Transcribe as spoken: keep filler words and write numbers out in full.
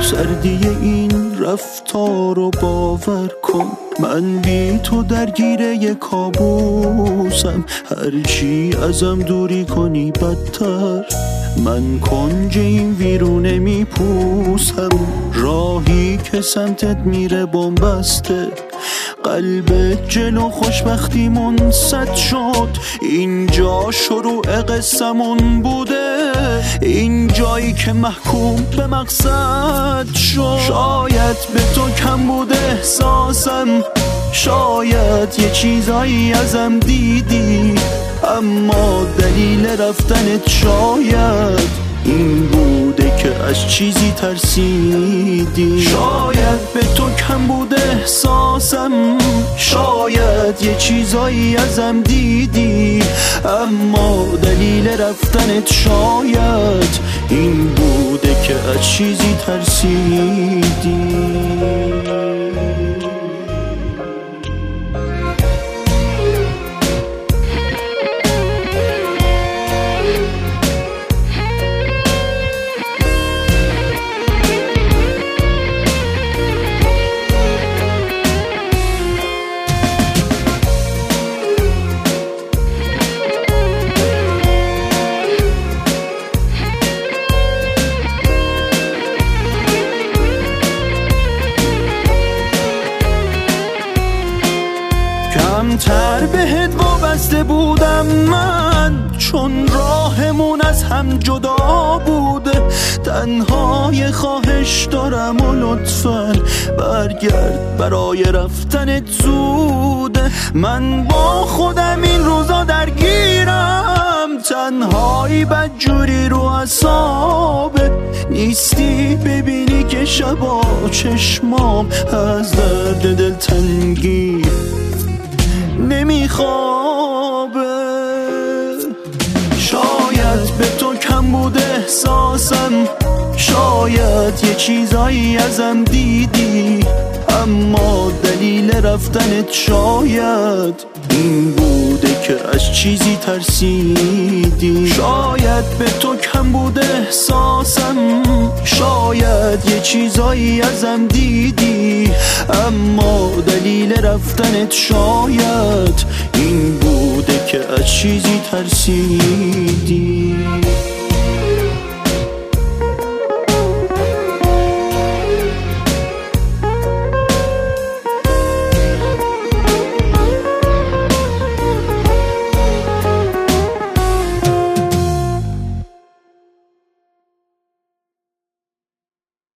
سردی این رفتار رو باور کن. من بی تو درگیره کابوسم، هرچی ازم دوری کنی بدتر. من کنج این ویرونه میپوسم، راهی که سمتت میره بنبسته. قلبت جلو خوشبختی منصد شد، اینجا شروع قصمون بوده، این جایی که محکوم به مقصد شد. شاید به تو کم بوده احساسم، شاید یه چیزایی ازم دیدی، اما دلیل رفتنت شاید این بوده که از چیزی ترسیدی. شاید به تو کم بوده احساسم، شاید یه چیزایی ازم دیدی، اما دلیل رفتنت شاید این بوده که از چیزی ترسیدی. کمتر بهت وابسته بودم من، چون راهمون از هم جدا بوده. تنهای خواهش دارم و لطفاً برگرد، برای رفتنت زوده. من با خودم این روزا درگیرم، تنهایی بدجوری رو اعصابت نیستی. ببینی که شبا چشمام از درد دلتنگی نمیخوابه. شاید به تو کم بوده احساسم، شاید یه چیزایی ازم دیدی، اما دلیل رفتنت شاید این بوده که از چیزی ترسیدی. شاید به تو کم بوده احساسم، شاید یه چیزایی ازم دیدی، اما دلیل رفتنت شاید این بوده که از چیزی ترسیدی.